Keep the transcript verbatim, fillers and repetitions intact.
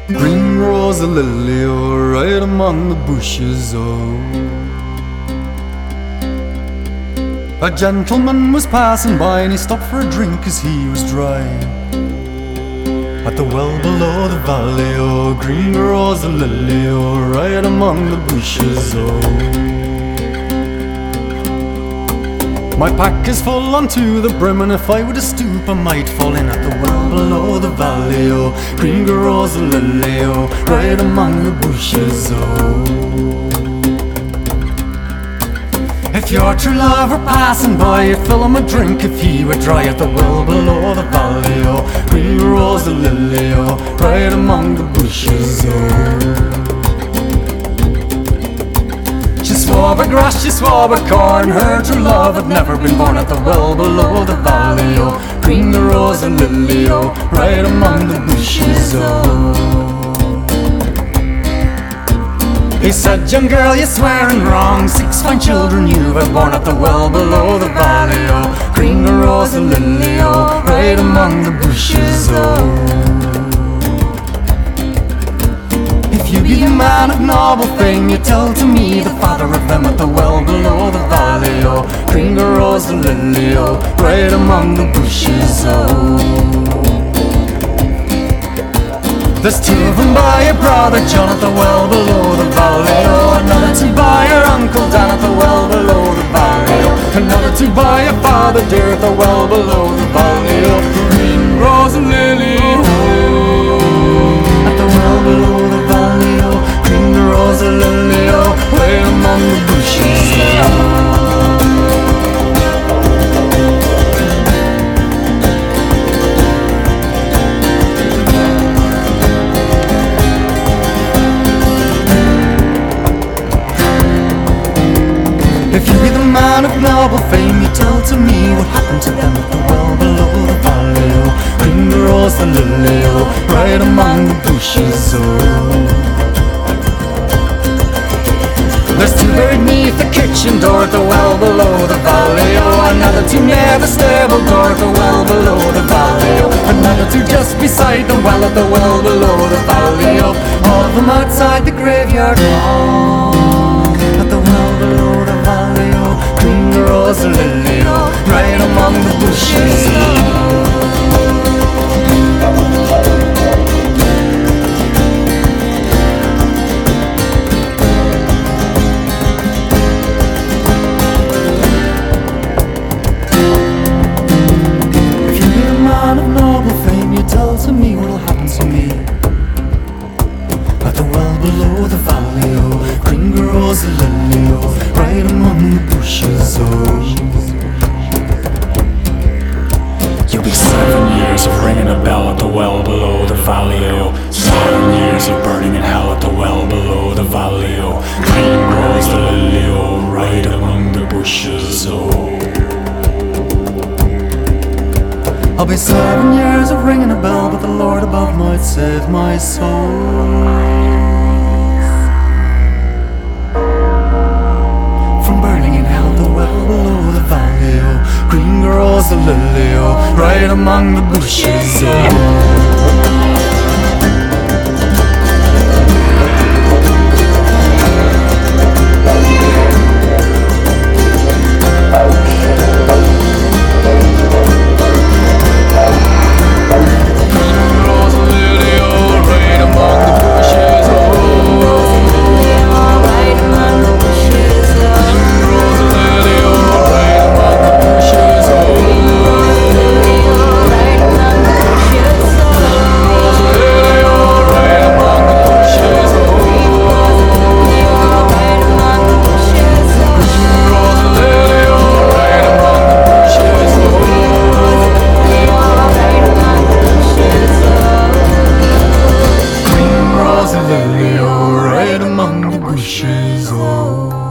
Green rose a lily, oh, right among the bushes, oh. A gentleman was passing by and he stopped for a drink as he was dry. At the well below the valley, oh, green rose a lily, oh, right among the bushes, oh. My pack is full unto the brim, and if I were to stoop I might fall in at the well below the valley, oh. Green rose a lily, oh, right among the bushes, oh. If your true love were passing by, you'd fill him a drink if he were dry at the well below the valley, oh. Green rose a lily, oh, right among the bushes, oh. She swore by grass, she swore by corn, her true love had never been born at the well below the valley, oh. Green the rose and lily, oh, right among the bushes, oh. He said, young girl, you're swearing wrong, six fine children you have born at the well below the valley, oh. Green the rose and lily, oh, right among the bushes, oh. If you be a man of noble fame, you tell to me the father of them at the well below the valley, oh. Green the rose and lily, oh, right among the bushes, oh. There's two of them by your brother John at the well below the valley, oh. Another two by your uncle Dan at the well below the valley, oh. Another two by your father dear at the well below the valley, oh. Green rose and lily, oh, at the well below the valley, oh. Green rose and lily, oh, right among the bushes, oh. If you be the man of noble fame, you tell to me what happened to them at the well below the valley, oh. Green the rose, the lily, oh, right among the bushes, oh. There's two buried neath the kitchen door at the well below the valley, oh. Another two near the stable door at the well below the valley, oh. Another two just beside the well at the well below the valley, oh. All of them outside the graveyard wall at the well below the valley, oh. Green the rose and lily, oh, right among the bushes, oh. If you be a man of noble fame, you tell to me what'll happen to me at the well below the valley, oh. Green rose and lily, oh, right among the bushes, oh. You'll be seven years of ringing a bell at the well below the valley, oh. Seven years of burning in hell at the well below the valley, oh. Green rose the lily, oh, right among the bushes, oh. I'll be seven years of ringing a bell, but the Lord above might save my soul from burning in hell at the well below the valley, oh. Green rose the lily, oh, right among the bushes, oh. Right among the bushes, oh.